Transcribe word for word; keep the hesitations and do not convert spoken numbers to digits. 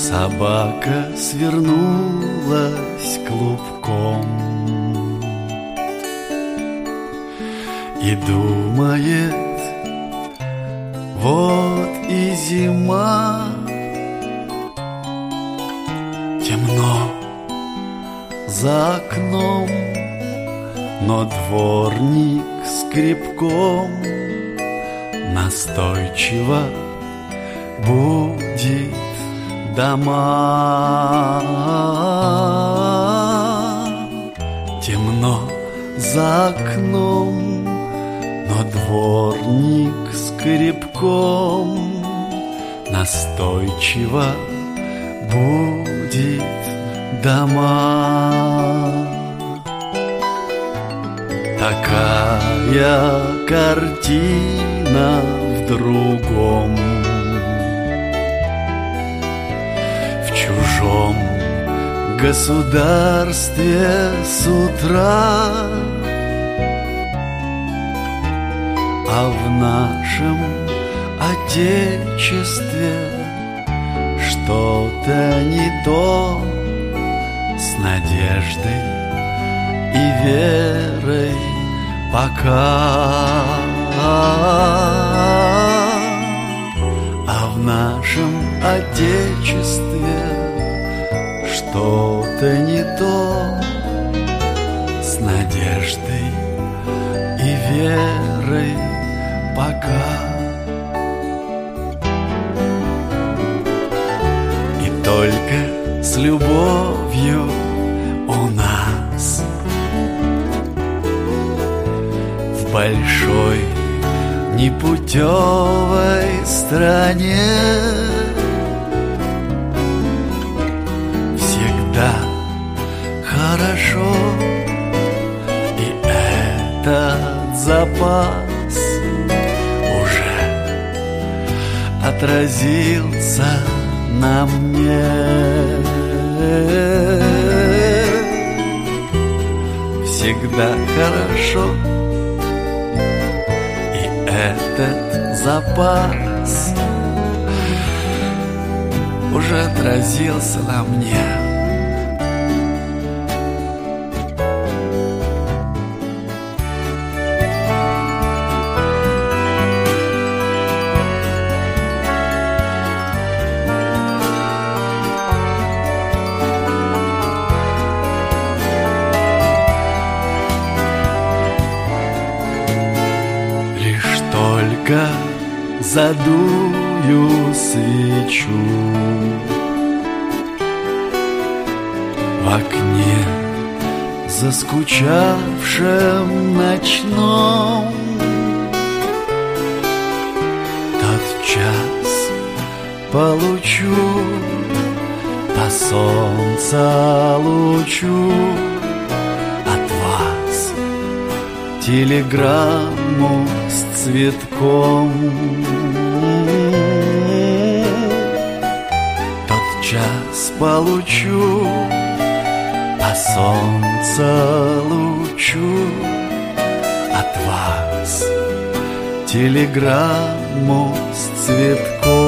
Собака свернулась клубком и думает: вот и зима. Темно за окном, но дворник скребком настойчиво будет дома. Темно за окном, но дворник скребком настойчиво будет дома. Такая картина в другом, в чужом государстве с утра, а в нашем отечестве что-то не то с надеждой и верой пока. А в нашем отечестве что-то не то с надеждой и верой пока. И только с любовью у нас в большой непутевой стране всегда хорошо, и этот запас уже отразился на мне. Всегда хорошо, и этот запас уже отразился на мне. Только задую свечу в окне заскучавшем ночном, тотчас получу по солнца лучу от вас телеграмму с цветком. Тотчас получу по солнца лучу от вас телеграмму с цветком.